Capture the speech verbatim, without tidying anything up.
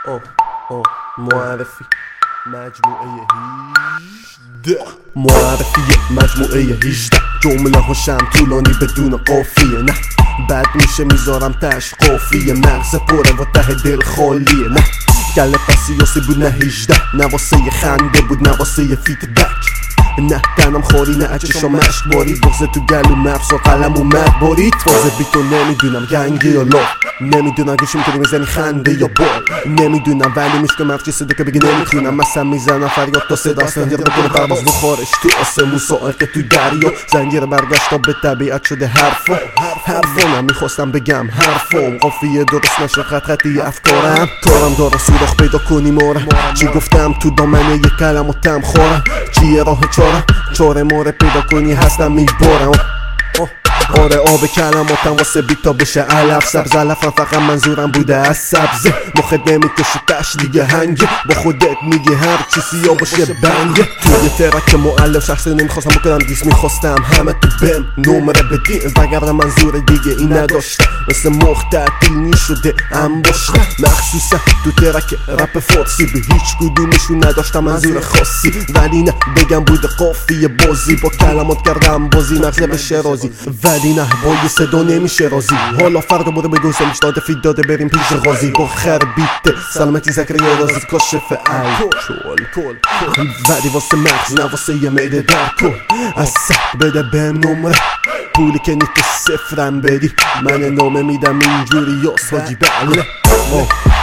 آه آه معرفی مجموعه هجده معرفی مجموعه هجده جمله هاشم طولانی بدون قافیه نه بد میشه میذارم تش قافیه مغز پره و ته دل خالیه نه گله پسیاسی بود نه هجده نه واسه خنده بود نه واسه فیت دک نه تنم خاری نه چشم مشک بارید بغزه تو گلو مفس و قلم اومد بارید فازه بی تو نمیدونم گنگی یا لا نمیدونم گوشی میتونی میزنی خنده یا بال نمیدونم ولی میشکه مفچی صدا که بگی نمیتونم مثلا میزنم فریاد تا صدا اصلا دیگه بکنه پرواز بخارش تو آسمون سائقه تو دریا زنجیر برگشتا به طبیعت شده حرفا حرفانم میخواستم بگم حرفام قافیه درست نشه خط خطی افکارم کارم داره سوراخ پیدا کنی ماره چی گفتم تو دامنه یک کلماتم خورم چیه راه چاره چاره ماره پیدا کنی هستم میبارم آره آب کلماتم واسه بیتا بشه علف سبز علفم فقط منظورم بوده از سبزه مخت نمیکشه تش دیگه هنگه با خودت میگی هر چی سیاه باشه بنگه توی ترک معلف شخصی نمیخواستم بکنم دیس میخواستم همه تو بهم نمره بدین وگرنه منظور دیگه این نداشتم مثل مخ تعطیل شده انباشتم مخصوصا تو ترک رپ فارسی به هیچ کدومشون نداشتم منظور خاصی ولی نه بگم بوده قافیه بازی با کلمات کردم بازی مغز بشه رازی ولی نه با یه صدا نمیشه رازی حالا فردا بوده بگو سمش داده فید داده بریم پیش غازی با خر بیته سلامتی زکریه رازی کاشف الکل ولی واسه مغز نه واسه یه میده در کن از سخت بده بهم نمره پولی که نیت صفرم بدی من نامه میدم اینجوری یا ساجی بله